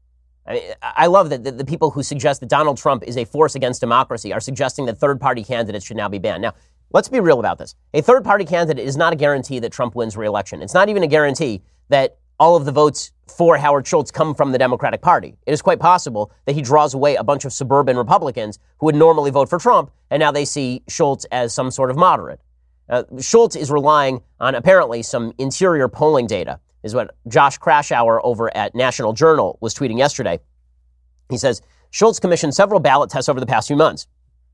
I mean, I love that the, the people who suggest that Donald Trump is a force against democracy are suggesting that third-party candidates should now be banned. Now, let's be real about this. A third-party candidate is not a guarantee that Trump wins re-election. It's not even a guarantee that all of the votes for Howard Schultz come from the Democratic Party. It is quite possible that he draws away a bunch of suburban Republicans who would normally vote for Trump, and now they see Schultz as some sort of moderate. Uh, Schultz is relying on apparently some interior polling data, is what Josh Krashour over at National Journal was tweeting yesterday. He says, Schultz commissioned several ballot tests over the past few months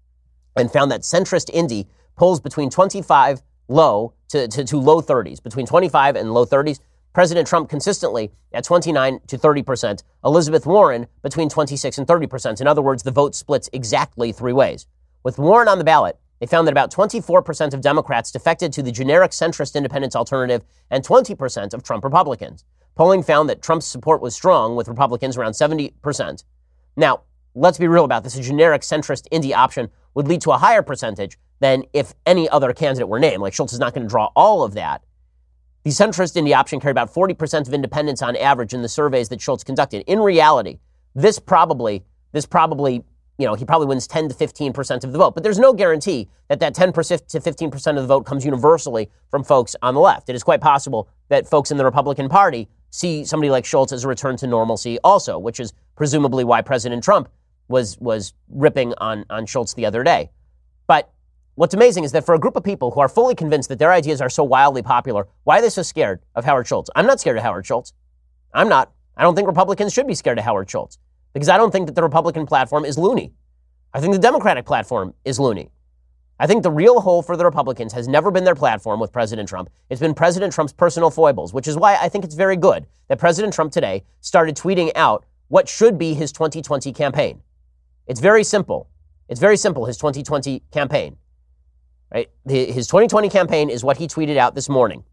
and found that centrist Indy polls between twenty-five low to, to, to low thirties, between twenty-five and low thirties. President Trump consistently at twenty-nine to thirty percent. Elizabeth Warren between twenty-six and thirty percent. In other words, the vote splits exactly three ways. With Warren on the ballot, they found that about twenty-four percent of Democrats defected to the generic centrist independence alternative and twenty percent of Trump Republicans. Polling found that Trump's support was strong, with Republicans around seventy percent. Now, let's be real about this. A generic centrist Indy option would lead to a higher percentage than if any other candidate were named. Like, Schultz is not going to draw all of that. The centrist Indy option carried about forty percent of independents on average in the surveys that Schultz conducted. In reality, this probably, this probably, you know, he probably wins ten to fifteen percent of the vote. But there's no guarantee that that ten to fifteen percent of the vote comes universally from folks on the left. It is quite possible that folks in the Republican Party see somebody like Schultz as a return to normalcy also, which is presumably why President Trump was was ripping on, on Schultz the other day. But what's amazing is that for a group of people who are fully convinced that their ideas are so wildly popular, why are they so scared of Howard Schultz? I'm not scared of Howard Schultz. I'm not. I don't think Republicans should be scared of Howard Schultz because I don't think that the Republican platform is loony. I think the Democratic platform is loony. I think the real hole for the Republicans has never been their platform with President Trump. It's been President Trump's personal foibles, which is why I think it's very good that President Trump today started tweeting out what should be his twenty twenty campaign. It's very simple. It's very simple, his twenty twenty campaign. Right? His twenty twenty campaign is what he tweeted out this morning.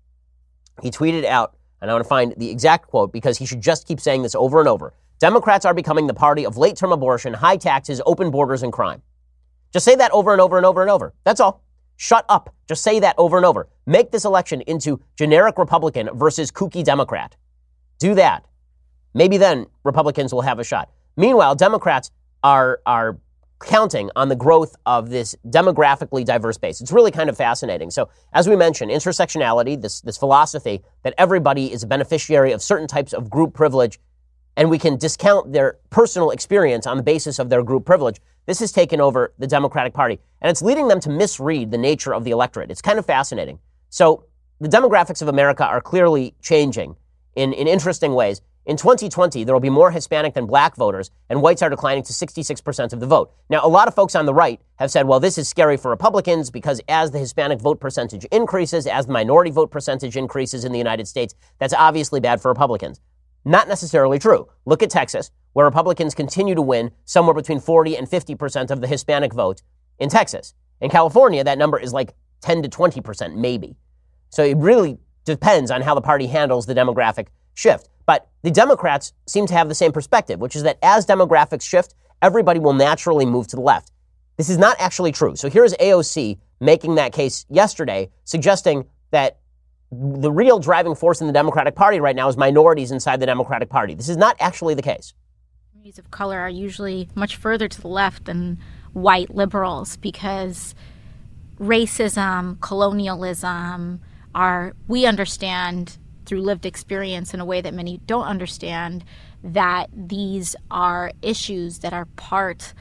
He tweeted out, and I want to find the exact quote because he should just keep saying this over and over. Democrats are becoming the party of late-term abortion, high taxes, open borders, and crime. Just say that over and over and over and over. That's all. Shut up. Just say that over and over. Make this election into generic Republican versus kooky Democrat. Do that. Maybe then Republicans will have a shot. Meanwhile, Democrats are are counting on the growth of this demographically diverse base. It's really kind of fascinating. So, as we mentioned, intersectionality, this, this philosophy that everybody is a beneficiary of certain types of group privilege, and we can discount their personal experience on the basis of their group privilege. This has taken over the Democratic Party, and it's leading them to misread the nature of the electorate. It's kind of fascinating. So the demographics of America are clearly changing in, in interesting ways. In twenty twenty, there will be more Hispanic than black voters, and whites are declining to sixty-six percent of the vote. Now, a lot of folks on the right have said, well, this is scary for Republicans because as the Hispanic vote percentage increases, as the minority vote percentage increases in the United States, that's obviously bad for Republicans. Not necessarily true. Look at Texas, where Republicans continue to win somewhere between forty and fifty percent of the Hispanic vote in Texas. In California, that number is like ten to twenty percent, maybe. So it really, depends on how the party handles the demographic shift. But the Democrats seem to have the same perspective, which is that as demographics shift, everybody will naturally move to the left. This is not actually true. So here's A O C making that case yesterday, suggesting that the real driving force in the Democratic Party right now is minorities inside the Democratic Party. This is not actually the case. Communities of color are usually much further to the left than white liberals because racism, colonialism are, we understand through lived experience in a way that many don't understand, that these are issues that are part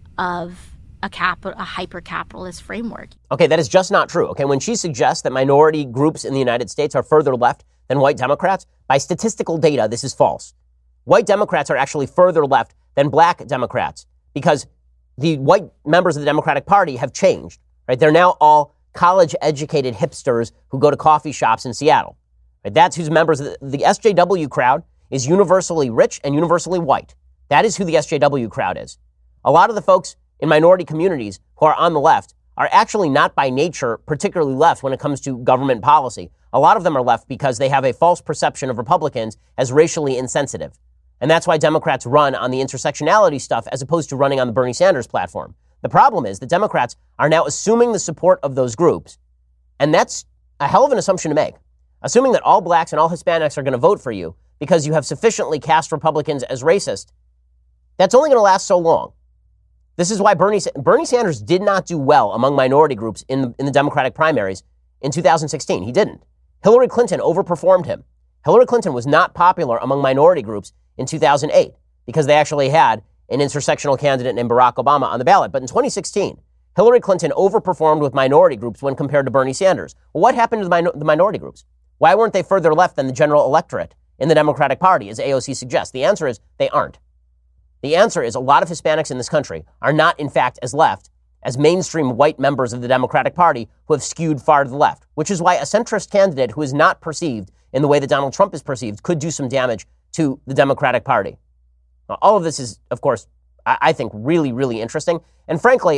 of a cap, a hyper-capitalist framework. Okay, that is just not true. Okay, when she suggests that minority groups in the United States are further left than white Democrats, by statistical data, this is false. White Democrats are actually further left than black Democrats because the white members of the Democratic Party have changed, right? They're now all college-educated hipsters who go to coffee shops in Seattle. Right? That's who's members of the, the S J W crowd is universally rich and universally white. That is who the S J W crowd is. A lot of the folks in minority communities who are on the left are actually not by nature particularly left when it comes to government policy. A lot of them are left because they have a false perception of Republicans as racially insensitive. And that's why Democrats run on the intersectionality stuff as opposed to running on the Bernie Sanders platform. The problem is that Democrats are now assuming the support of those groups. And that's a hell of an assumption to make. Assuming that all blacks and all Hispanics are going to vote for you because you have sufficiently cast Republicans as racist, that's only going to last so long. This is why Bernie, Bernie Sanders did not do well among minority groups in the, in the Democratic primaries in two thousand sixteen. He didn't. Hillary Clinton overperformed him. Hillary Clinton was not popular among minority groups in two thousand eight because they actually had an intersectional candidate named Barack Obama on the ballot. But in twenty sixteen, Hillary Clinton overperformed with minority groups when compared to Bernie Sanders. Well, what happened to the, min- the minority groups? Why weren't they further left than the general electorate in the Democratic Party, as A O C suggests? The answer is they aren't. The answer is a lot of Hispanics in this country are not, in fact, as left as mainstream white members of the Democratic Party who have skewed far to the left, which is why a centrist candidate who is not perceived in the way that Donald Trump is perceived could do some damage to the Democratic Party. Now, all of this is, of course, I, I think really, really interesting. And frankly,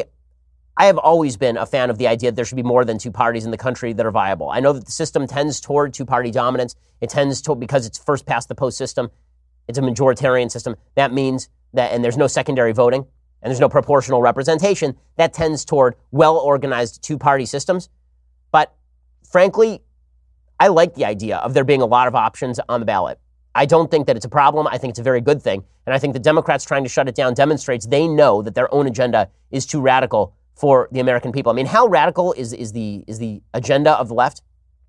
I have always been a fan of the idea that there should be more than two parties in the country that are viable. I know that the system tends toward two-party dominance. It tends to, because it's first past the post system, it's a majoritarian system. That means that, and there's no secondary voting, and there's no proportional representation, that tends toward well-organized two-party systems. But frankly, I like the idea of there being a lot of options on the ballot. I don't think that it's a problem. I think it's a very good thing. And I think the Democrats trying to shut it down demonstrates they know that their own agenda is too radical for the American people. I mean, how radical is, is the is the agenda of the left?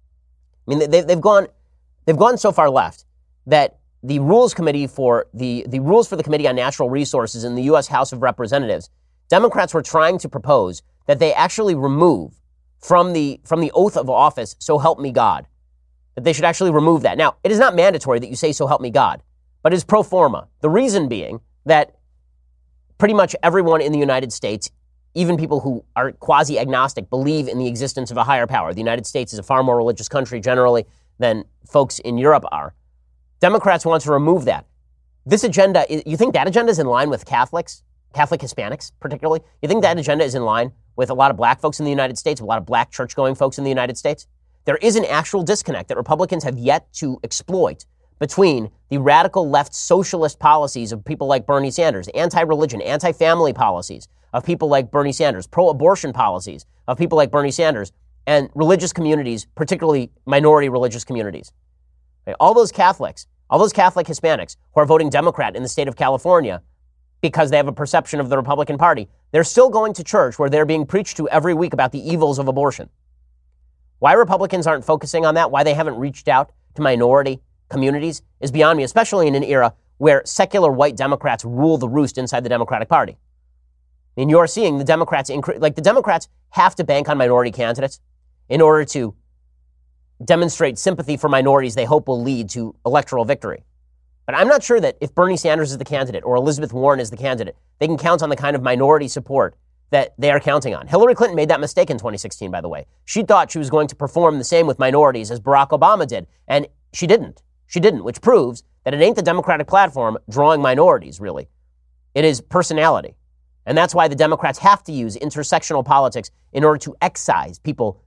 I mean, they, they've gone they've gone so far left that the rules committee for the, the rules for the Committee on Natural Resources in the U S House of Representatives, Democrats were trying to propose that they actually remove from the from the oath of office, "So help me God," that they should actually remove that. Now, it is not mandatory that you say "So help me God," but it is pro forma. The reason being that pretty much everyone in the United States, even people who are quasi-agnostic, believe in the existence of a higher power. The United States is a far more religious country generally than folks in Europe are. Democrats want to remove that. This agenda, you think that agenda is in line with Catholics, Catholic Hispanics particularly? You think that agenda is in line with a lot of black folks in the United States, a lot of black church-going folks in the United States? There is an actual disconnect that Republicans have yet to exploit between the radical left socialist policies of people like Bernie Sanders, anti-religion, anti-family policies of people like Bernie Sanders, pro-abortion policies of people like Bernie Sanders, and religious communities, particularly minority religious communities. All those Catholics, all those Catholic Hispanics who are voting Democrat in the state of California because they have a perception of the Republican Party, they're still going to church where they're being preached to every week about the evils of abortion. Why Republicans aren't focusing on that, why they haven't reached out to minority communities is beyond me, especially in an era where secular white Democrats rule the roost inside the Democratic Party. I mean, you're seeing the Democrats, incre- like the Democrats have to bank on minority candidates in order to demonstrate sympathy for minorities they hope will lead to electoral victory. But I'm not sure that if Bernie Sanders is the candidate or Elizabeth Warren is the candidate, they can count on the kind of minority support that they are counting on. Hillary Clinton made that mistake in twenty sixteen, by the way. She thought she was going to perform the same with minorities as Barack Obama did, and she didn't. She didn't, which proves that it ain't the Democratic platform drawing minorities, really. It is personality. And that's why the Democrats have to use intersectional politics in order to excise people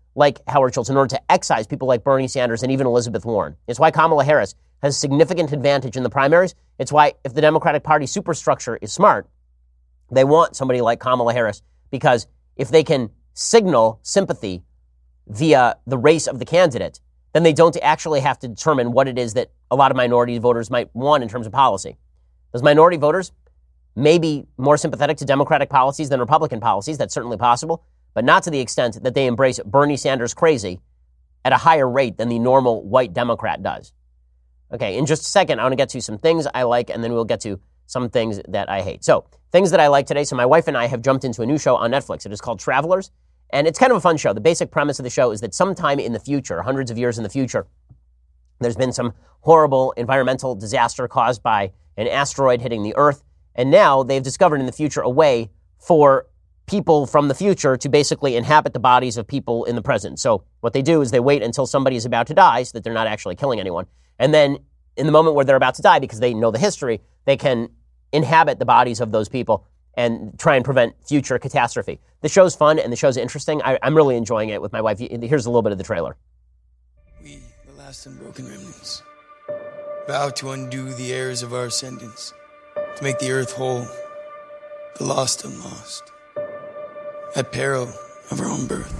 like Howard Schultz, in order to excise people like Bernie Sanders and even Elizabeth Warren. It's why Kamala Harris has significant advantage in the primaries. It's why if the Democratic Party superstructure is smart, they want somebody like Kamala Harris, because if they can signal sympathy via the race of the candidate, then they don't actually have to determine what it is that a lot of minority voters might want in terms of policy. Those minority voters may be more sympathetic to Democratic policies than Republican policies. That's certainly possible, but not to the extent that they embrace Bernie Sanders crazy at a higher rate than the normal white Democrat does. Okay, in just a second, I want to get to some things I like, and then we'll get to some things that I hate. So, things that I like today. So my wife and I have jumped into a new show on Netflix. It is called Travelers, and it's kind of a fun show. The basic premise of the show is that sometime in the future, hundreds of years in the future, there's been some horrible environmental disaster caused by an asteroid hitting the Earth, and now they've discovered in the future a way for people from the future to basically inhabit the bodies of people in the present. So what they do is they wait until somebody is about to die so that they're not actually killing anyone, and then in the moment where they're about to die, because they know the history, they can inhabit the bodies of those people and try and prevent future catastrophe. The show's fun and the show's interesting. I, I'm really enjoying it with my wife. Here's a little bit of the trailer. We, the last unbroken remnants, vow to undo the heirs of our ascendants, to make the earth whole, the lost unlost, at peril of our own birth.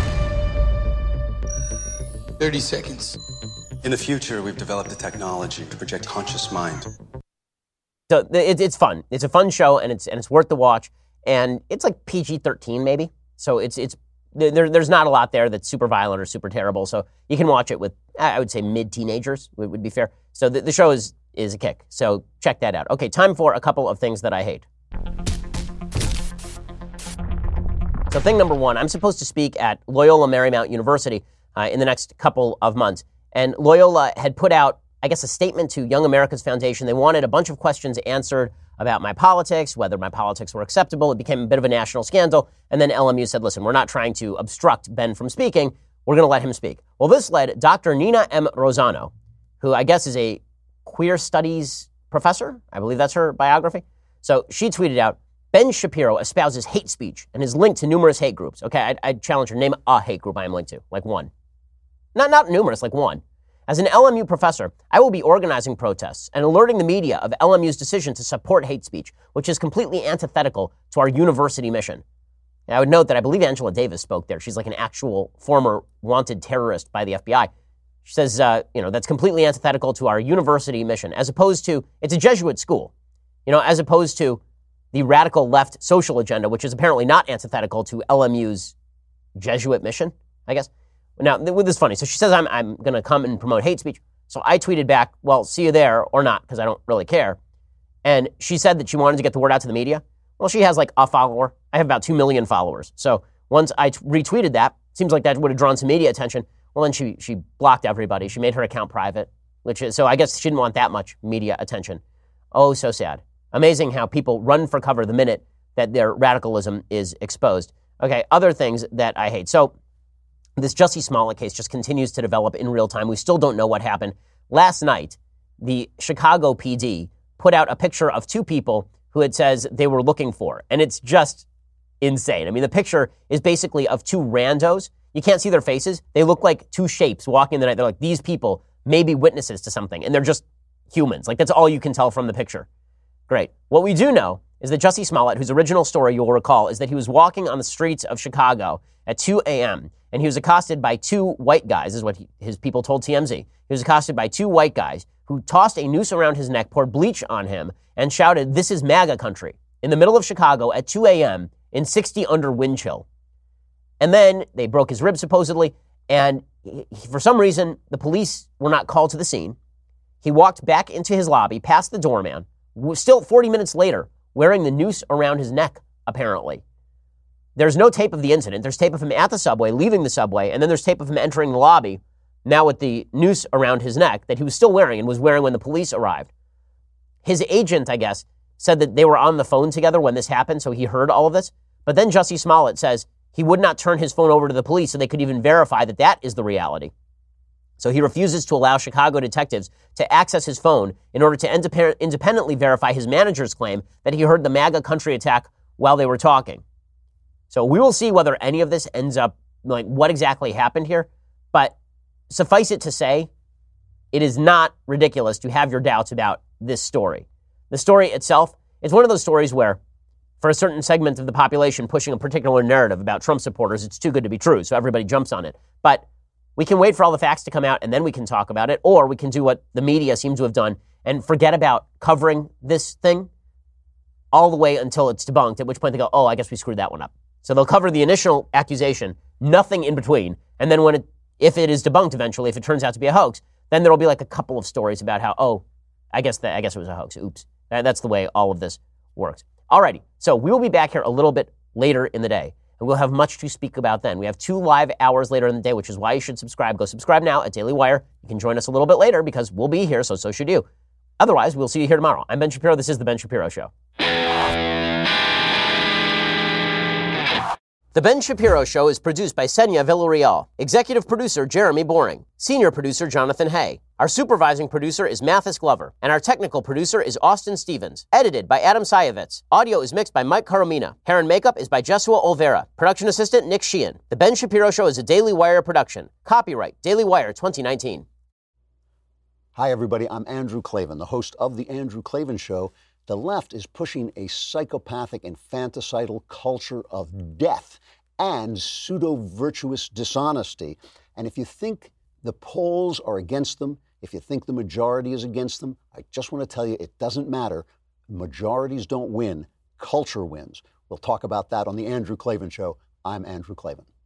thirty seconds. In the future, we've developed a technology to project conscious mind. So it, it's fun. It's a fun show, and it's and it's worth the watch. And it's like P G thirteen, maybe. So it's it's there. There's not a lot there that's super violent or super terrible. So you can watch it with, I would say, mid-teenagers would, would be fair. So the, the show is is a kick. So check that out. Okay, time for a couple of things that I hate. So thing number one, I'm supposed to speak at Loyola Marymount University uh, in the next couple of months, and Loyola had put out, I guess, a statement to Young America's Foundation. They wanted a bunch of questions answered about my politics, whether my politics were acceptable. It became a bit of a national scandal. And then L M U said, listen, we're not trying to obstruct Ben from speaking. We're going to let him speak. Well, this led Doctor Nina M. Rosano, who I guess is a queer studies professor. I believe that's her biography. So she tweeted out, Ben Shapiro espouses hate speech and is linked to numerous hate groups. Okay, I'd, I'd challenge her. Name a hate group I am linked to, like one. Not, not numerous, like one. As an L M U professor, I will be organizing protests and alerting the media of L M U's decision to support hate speech, which is completely antithetical to our university mission. And I would note that I believe Angela Davis spoke there. She's like an actual former wanted terrorist by the F B I. She says, uh, you know, that's completely antithetical to our university mission, as opposed to, it's a Jesuit school, you know, as opposed to the radical left social agenda, which is apparently not antithetical to L M U's Jesuit mission, I guess. Now, this is funny. So she says I'm I'm going to come and promote hate speech. So I tweeted back, well, see you there or not, because I don't really care. And she said that she wanted to get the word out to the media. Well, she has like a follower. I have about two million followers. So once I t- retweeted that, seems like that would have drawn some media attention. Well, then she she blocked everybody. She made her account private, which is, so I guess she didn't want that much media attention. Oh, so sad. Amazing how people run for cover the minute that their radicalism is exposed. Okay, other things that I hate. So this Jussie Smollett case just continues to develop in real time. We still don't know what happened. Last night, the Chicago P D put out a picture of two people who it says they were looking for. And it's just insane. I mean, the picture is basically of two randos. You can't see their faces. They look like two shapes walking in the night. They're like, these people may be witnesses to something. And they're just humans. Like, that's all you can tell from the picture. Great. What we do know is that Jussie Smollett, whose original story you'll recall, is that he was walking on the streets of Chicago at two a.m., and he was accosted by two white guys, is what he, his people told T M Z. He was accosted by two white guys who tossed a noose around his neck, poured bleach on him, and shouted, "This is MAGA country," in the middle of Chicago at two a.m. in sixty under wind chill. And then they broke his ribs, supposedly, and he, for some reason, the police were not called to the scene. He walked back into his lobby, past the doorman, still forty minutes later, wearing the noose around his neck, apparently. There's no tape of the incident. There's tape of him at the subway, leaving the subway, and then there's tape of him entering the lobby, now with the noose around his neck that he was still wearing and was wearing when the police arrived. His agent, I guess, said that they were on the phone together when this happened, so he heard all of this. But then Jussie Smollett says he would not turn his phone over to the police so they could even verify that that is the reality. So he refuses to allow Chicago detectives to access his phone in order to indep- independently verify his manager's claim that he heard the MAGA country attack while they were talking. So we will see whether any of this ends up like what exactly happened here. But suffice it to say, it is not ridiculous to have your doubts about this story. The story itself is one of those stories where, for a certain segment of the population pushing a particular narrative about Trump supporters, it's too good to be true, so everybody jumps on it. But we can wait for all the facts to come out and then we can talk about it, or we can do what the media seems to have done and forget about covering this thing all the way until it's debunked, at which point they go, oh, I guess we screwed that one up. So they'll cover the initial accusation, nothing in between, and then when it, if it is debunked eventually, if it turns out to be a hoax, then there'll be like a couple of stories about how, oh, I guess that I guess it was a hoax. Oops. That's the way all of this works. Alrighty, so we will be back here a little bit later in the day, and we'll have much to speak about then. We have two live hours later in the day, which is why you should subscribe. Go subscribe now at Daily Wire. You can join us a little bit later because we'll be here, so so should you. Otherwise, we'll see you here tomorrow. I'm Ben Shapiro. This is The Ben Shapiro Show. The Ben Shapiro Show is produced by Senya Villarreal, executive producer Jeremy Boring, senior producer Jonathan Hay. Our supervising producer is Mathis Glover, and our technical producer is Austin Stevens. Edited by Adam Sayevitz. Audio is mixed by Mike Caromina. Hair and makeup is by Jesua Olvera. Production assistant Nick Sheehan. The Ben Shapiro Show is a Daily Wire production. Copyright Daily Wire twenty nineteen. Hi, everybody. I'm Andrew Klavan, the host of The Andrew Klavan Show. The left is pushing a psychopathic, infanticidal culture of death and pseudo-virtuous dishonesty. And if you think the polls are against them, if you think the majority is against them, I just want to tell you it doesn't matter. Majorities don't win. Culture wins. We'll talk about that on The Andrew Klavan Show. I'm Andrew Klavan.